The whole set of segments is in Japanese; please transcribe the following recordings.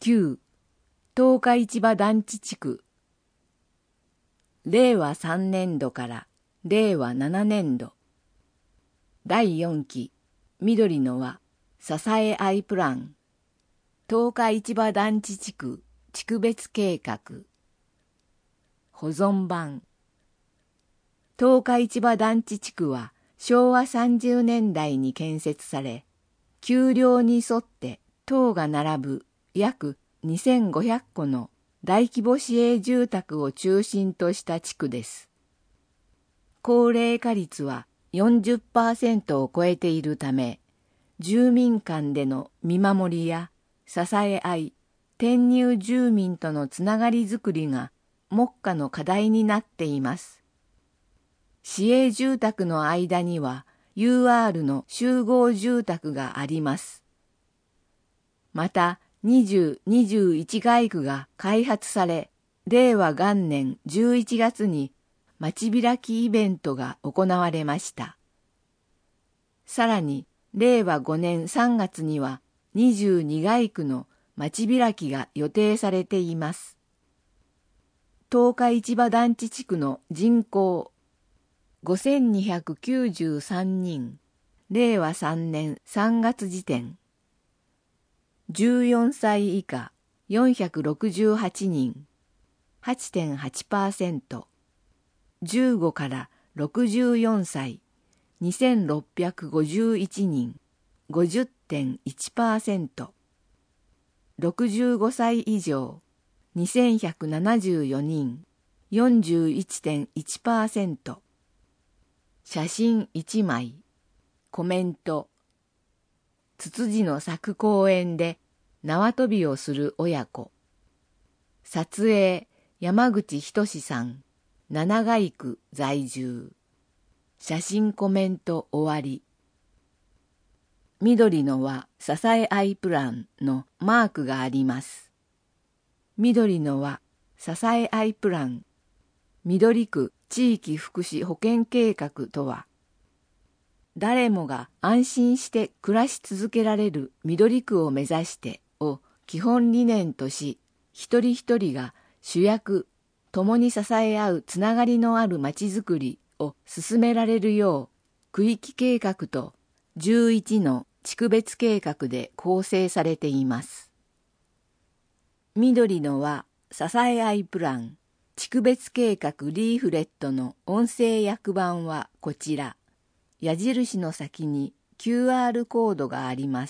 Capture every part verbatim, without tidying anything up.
きゅう、十日市場団地地区。れいわさんねんどかられいわななねんど。だいよんき、緑の輪、支え合いプラン。十日市場団地地区地区別計画。保存版。十日市場団地地区はしょうわさんじゅうねんだいに建設され、丘陵に沿って棟が並ぶ約にせんごひゃっこの大規模市営住宅を中心とした地区です。高齢化率は よんじゅっパーセント を超えているため、住民間での見守りや支え合い、転入住民とのつながりづくりが目下の課題になっています。市営住宅の間には ユーアール の集合住宅があります。また、にじゅう、にじゅういち街区が開発され、れいわがんねんじゅういちがつに街開きイベントが行われました。さらに、れいわごねんさんがつにはにじゅうに街区の街開きが予定されています。十日市場団地地区の人口ごせんにひゃくきゅうじゅうさんにん、れいわさんねんさんがつ時点。じゅうよんさい以下よんひゃくろくじゅうはちにん、はちてんはちパーセント。じゅうごからろくじゅうよんさいにせんろっぴゃくごじゅういちにん、ごじゅってんいちパーセント。ろくじゅうごさい以上にせんひゃくななじゅうよにん、よんじゅういってんいちパーセント。写真いちまい。コメント。ツツジの咲く公園で縄跳びをする親子。撮影山口仁さん、七街区在住。写真コメント終わり。緑の輪支え合いプランのマークがあります。緑の輪支え合いプラン緑区地域福祉保健計画とは、誰もが安心して暮らし続けられる緑区を目指してを基本理念とし、一人一人が主役、共に支え合うつながりのあるまちづくりを進められるよう、区域計画とじゅういちの地区別計画で構成されています。緑の輪支え合いプラン地区別計画リーフレットの音声訳版はこちら。矢印の先に キューアール コードがあります。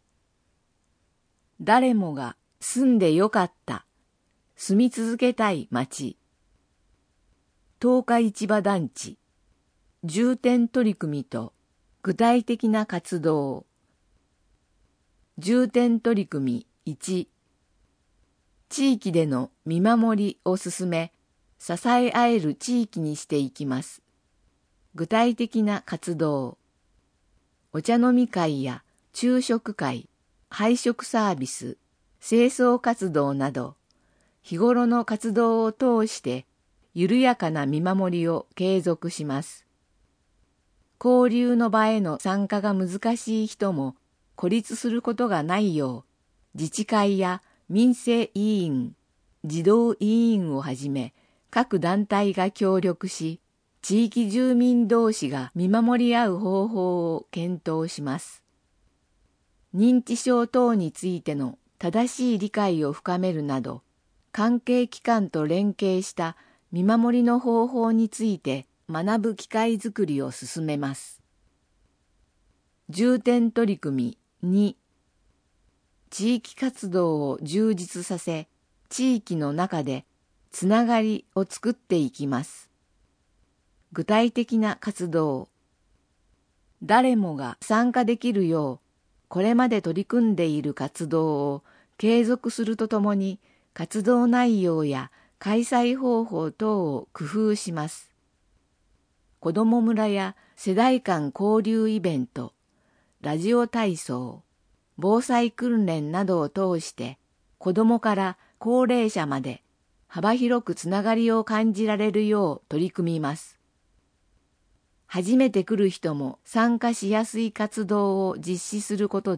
誰もが住んでよかった、住み続けたい街。十日市場団地、重点取り組みと具体的な活動。重点取り組みいち、地域での見守りを進め、支え合える地域にしていきます。具体的な活動。お茶飲み会や昼食会、配食サービス、清掃活動など、日頃の活動を通して緩やかな見守りを継続します。交流の場への参加が難しい人も孤立することがないよう、自治会や民生委員、児童委員をはじめ各団体が協力し、地域住民同士が見守り合う方法を検討します。認知症等についての正しい理解を深めるなど、関係機関と連携した見守りの方法について学ぶ機会づくりを進めます。重点取り組みに、地域活動を充実させ、地域の中でつながりを作っていきます。具体的な活動。誰もが参加できるよう、これまで取り組んでいる活動を継続するとともに、活動内容や開催方法等を工夫します。子ども村や世代間交流イベント、ラジオ体操、防災訓練などを通して、子どもから高齢者まで幅広くつながりを感じられるよう取り組みます。初めて来る人も参加しやすい活動を実施することで、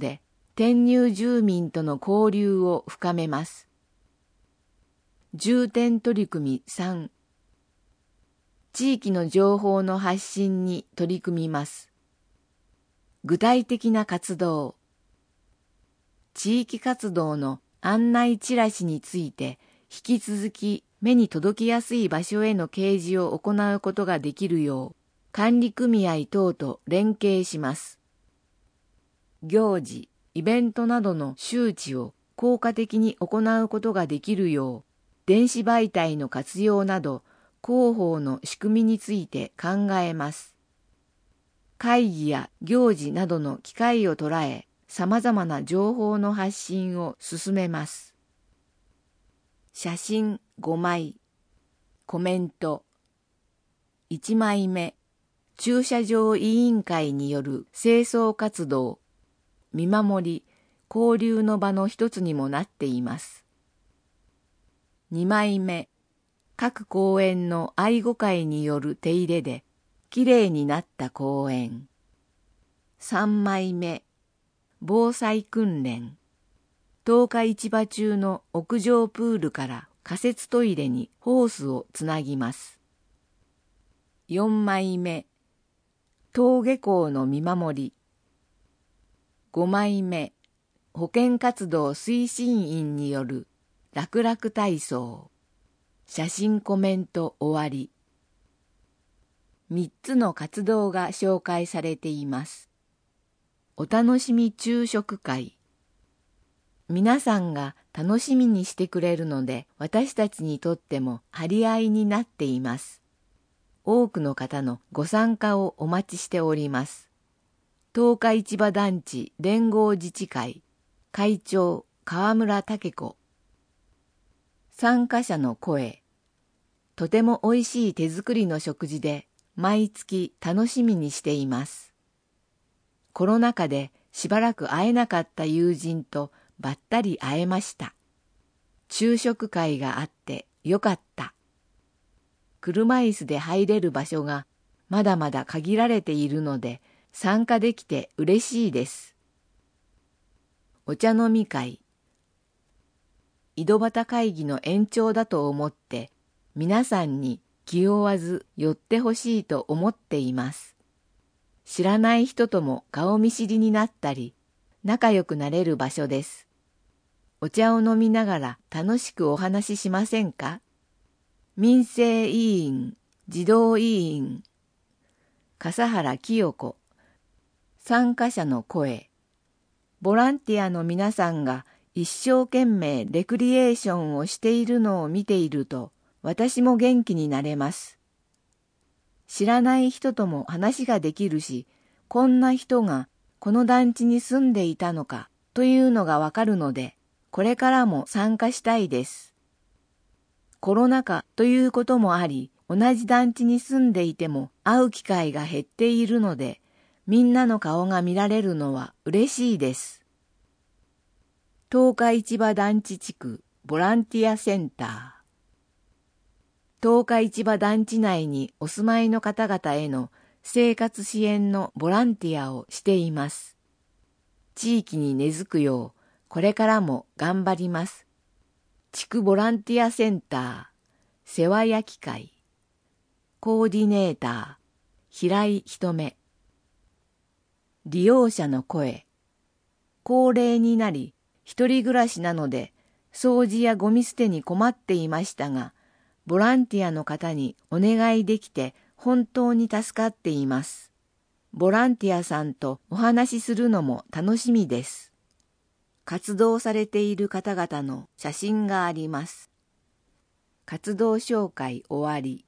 転入住民との交流を深めます。重点取り組みさん、地域の情報の発信に取り組みます。具体的な活動。地域活動の案内チラシについて、引き続き目に届きやすい場所への掲示を行うことができるよう、管理組合等と連携します。行事、イベントなどの周知を効果的に行うことができるよう、電子媒体の活用など、広報の仕組みについて考えます。会議や行事などの機会を捉え、様々な情報の発信を進めます。写真ごまい、コメント。いちまいめ、駐車場委員会による清掃活動、見守り、交流の場の一つにもなっています。にまいめ、各公園の愛護会による手入れで、きれいになった公園。さんまいめ、防災訓練。十日市場中の屋上プールから仮設トイレにホースをつなぎます。よんまいめ、登下校の見守り。ごまいめ、保健活動推進員による楽々体操。写真コメント終わり。みっつの活動が紹介されています。お楽しみ昼食会。皆さんが楽しみにしてくれるので、私たちにとっても張り合いになっています。多くの方のご参加をお待ちしております。十日市場団地連合自治会会長川村武子。参加者の声。とてもおいしい手作りの食事で毎月楽しみにしています。コロナ禍でしばらく会えなかった友人とばったり会えました。昼食会があってよかった。車椅子で入れる場所がまだまだ限られているので参加できて嬉しいです。お茶飲み会。井戸端会議の延長だと思って皆さんに気負わず寄ってほしいと思っています。知らない人とも顔見知りになったり仲良くなれる場所です。お茶を飲みながら楽しくお話ししませんか？民生委員、児童委員、笠原清子。参加者の声。ボランティアの皆さんが一生懸命レクリエーションをしているのを見ていると、私も元気になれます。知らない人とも話ができるし、こんな人がこの団地に住んでいたのかというのがわかるので、これからも参加したいです。コロナ禍ということもあり、同じ団地に住んでいても会う機会が減っているので、みんなの顔が見られるのは嬉しいです。十日市場団地地区ボランティアセンター。十日市場団地内にお住まいの方々への生活支援のボランティアをしています。地域に根付くよう、これからも頑張ります。地区ボランティアセンター、世話焼き会、コーディネーター、平井ひとめ。利用者の声。高齢になり、一人暮らしなので、掃除やゴミ捨てに困っていましたが、ボランティアの方にお願いできて本当に助かっています。ボランティアさんとお話しするのも楽しみです。活動されている方々の写真があります。活動紹介終わり。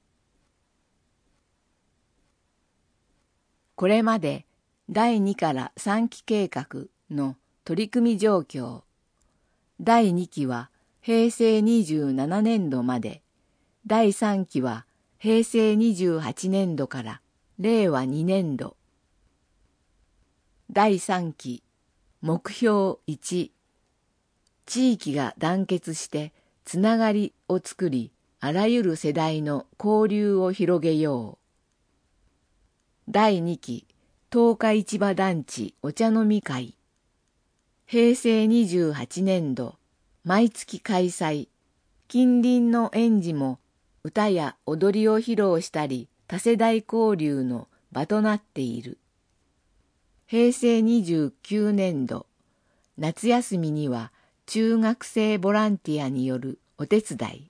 これまでだいにからさんき計画の取り組み状況。だいにきはへいせいにじゅうななねんどまで、だいさんきはへいせいにじゅうはちねんどかられいわにねんど。だいさんき、目標いち、地域が団結してつながりを作り、あらゆる世代の交流を広げよう。だいにき、十日市場団地お茶飲み会。 へいせいにじゅうはちねんど、毎月開催。近隣の園児も歌や踊りを披露したり、多世代交流の場となっている。へいせいにじゅうきゅうねんど、夏休みには中学生ボランティアによるお手伝い。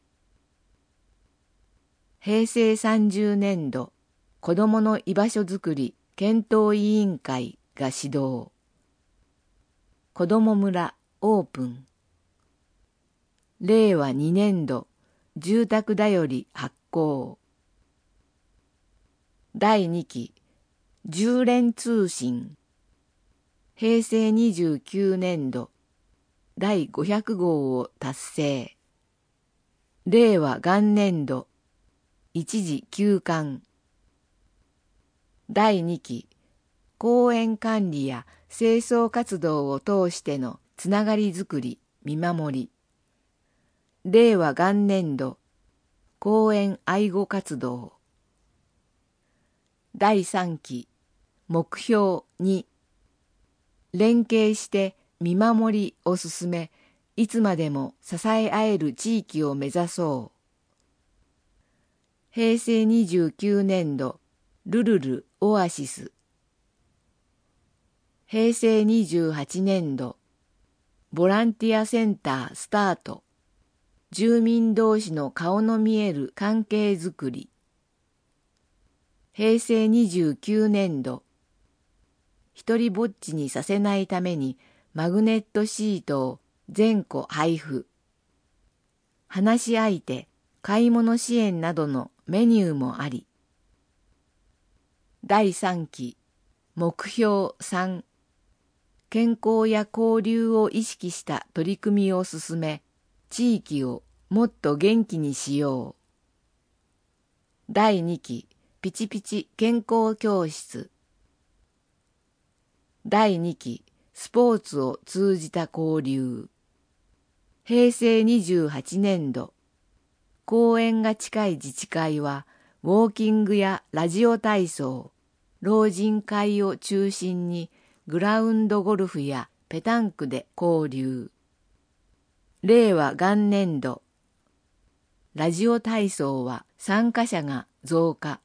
へいせいさんじゅうねんど、子どもの居場所づくり検討委員会が始動。子ども村オープン。れいわにねんど、住宅だより発行。だいにき、充連通信。へいせいにじゅうきゅうねんど、だいごひゃくごうを達成。れいわがんねんど、一時休刊。だいにき、公園管理や清掃活動を通してのつながりづくり、見守り。れいわがんねんど、公園愛護活動。だいさんき、目標に、連携して見守りを進め、いつまでも支え合える地域を目指そう。へいせいにじゅうきゅうねんど、ルルルオアシス。へいせいにじゅうはちねんど、ボランティアセンタースタート。住民同士の顔の見える関係づくり。へいせいにじゅうきゅうねんど、一人ぼっちにさせないためにマグネットシートを全戸配布。話し相手、買い物支援などのメニューもあり。だいさんき、目標さん、健康や交流を意識した取り組みを進め、地域をもっと元気にしよう。だいにき、ピチピチ健康教室。だいにき、スポーツを通じた交流。へいせいにじゅうはちねんど、公園が近い自治会は、ウォーキングやラジオ体操、老人会を中心にグラウンドゴルフやペタンクで交流。れいわがんねんど、ラジオ体操は参加者が増加。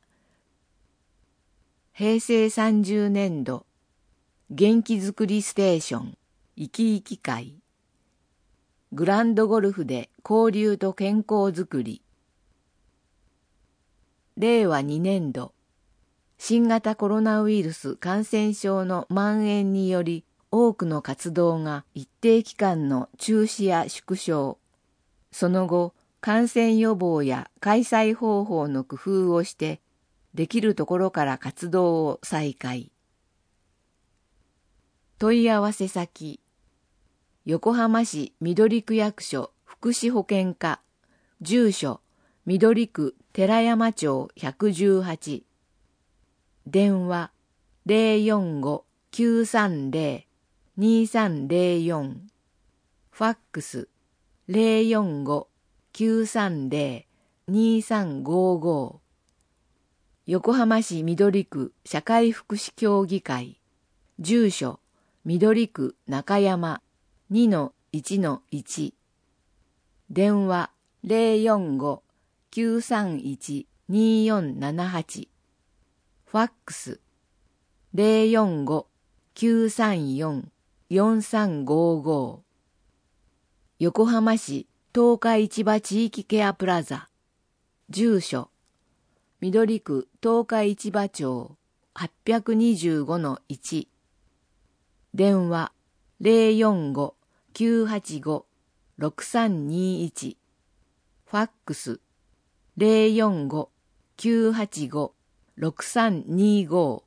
へいせいさんじゅうねんど、元気づくりステーション、いきいき会。グランドゴルフで交流と健康づくり。れいわにねんど、新型コロナウイルス感染症の蔓延により多くの活動が一定期間の中止や縮小。その後、感染予防や開催方法の工夫をして、できるところから活動を再開。問い合わせ先、横浜市緑区役所福祉保健課、住所、緑区寺山町ひゃくじゅうはち、電話 ゼロよんご きゅうさんゼロ にさんゼロよん、ファックス ゼロよんご きゅうさんゼロ にさんごご、横浜市緑区社会福祉協議会、住所、緑区中山 にのいちのいち、電話 ゼロよんご きゅうさんいち によんななはち、ファックス ゼロよんご きゅうさんよん よんさんごご、横浜市東海市場地域ケアプラザ、住所、緑区東海市場町はっぴゃくにじゅうごのいち、電話 ゼロよんご きゅうはちご ろくさんにいち、ファックス ゼロよんご きゅうはちご ろくさんにご。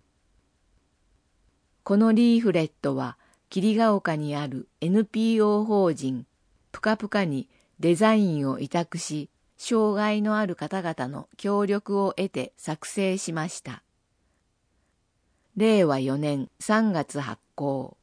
このリーフレットは桐ヶ丘にある エヌピーオー 法人ぷかぷかにデザインを委託し、障害のある方々の協力を得て作成しました。れいわよねんさんがつ発行。